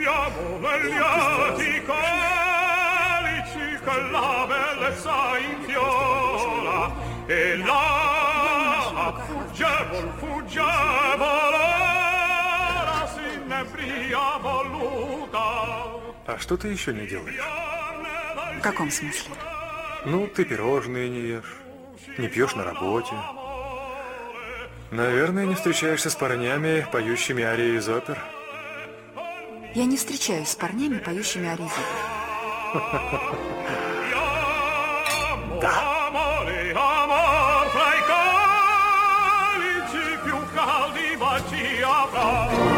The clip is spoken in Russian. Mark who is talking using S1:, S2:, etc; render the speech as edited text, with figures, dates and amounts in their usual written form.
S1: abbiamo negli attici che la bellezza infiola e la fuggevol ora si nebria voluta.
S2: А что ты еще не делаешь?
S3: В каком смысле?
S2: Ну, ты пирожные не ешь, не пьешь на работе. Наверное, не встречаешься с парнями, поющими арии из опер.
S3: Я не встречаюсь с парнями, поющими арии из опер.
S1: Amor fra i calici più caldi bacia fra